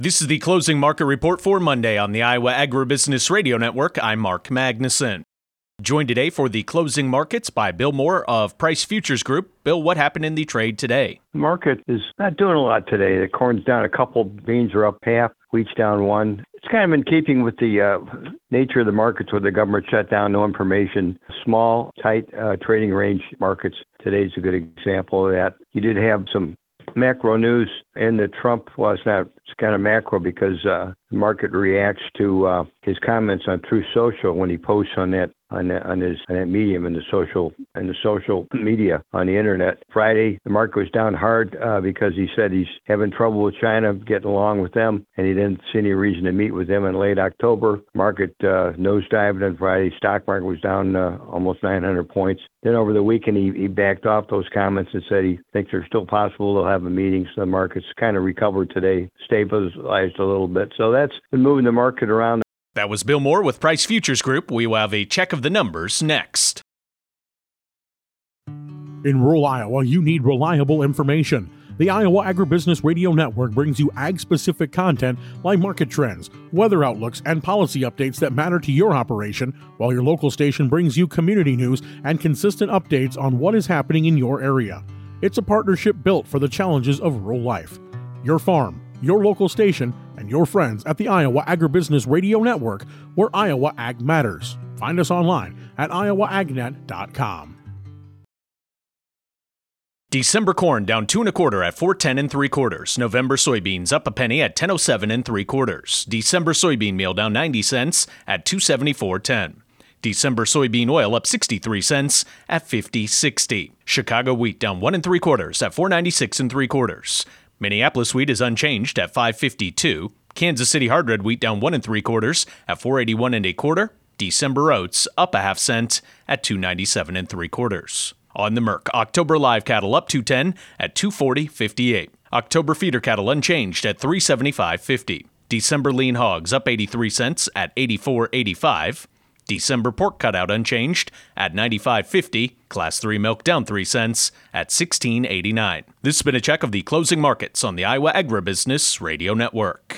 This is the closing market report for Monday on the Iowa Agribusiness Radio Network. I'm Mark Magnuson. Joined today for the closing markets by Bill Moore of Price Futures Group. Bill, what happened in the trade today? The market is not doing a lot today. The corn's down a couple, beans are up half, wheat's down one. It's kind of in keeping with the nature of the markets where the government shut down, no information. Small, tight trading range markets. Today's a good example of that. You did have some macro news in the Trump, it's kind of macro because the market reacts to his comments on Truth Social when he posts on that medium in the social media on the internet. Friday, the market was down hard because he said he's having trouble with China, getting along with them, and he didn't see any reason to meet with them in late October. Market nosedived on Friday. Stock market was down almost 900 points. Then over the weekend, he backed off those comments and said he thinks they're still possible. They'll have a meeting. So the market's kind of recovered today, stabilized a little bit. So that's been moving the market around. That was Bill Moore with Price Futures Group. We will have a check of the numbers next. In rural Iowa, you need reliable information. The Iowa Agribusiness Radio Network brings you ag-specific content like market trends, weather outlooks, and policy updates that matter to your operation, while your local station brings you community news and consistent updates on what is happening in your area. It's a partnership built for the challenges of rural life. Your farm, your local station, and your friends at the Iowa Agribusiness Radio Network, where Iowa Ag matters. Find us online at iowaagnet.com. December corn down 2 1/4 at 4.10 3/4. November soybeans up a penny at 10.07 3/4. December soybean meal down 90 cents at 274.10. December soybean oil up 63 cents at 50.60. Chicago wheat down 1 3/4 at 4.96 3/4. Minneapolis wheat is unchanged at 5.52. Kansas City hard red wheat down 1 3/4 at 4.81 1/4. December oats up a half cent at 2.97 3/4. On the Merc, October live cattle up 210 at 240.58. October feeder cattle unchanged at 375.50. December lean hogs up 83 cents at 84.85. December pork cutout unchanged at 95.50. Class 3 milk down 3 cents at 16.89. This has been a check of the closing markets on the Iowa Agribusiness Radio Network.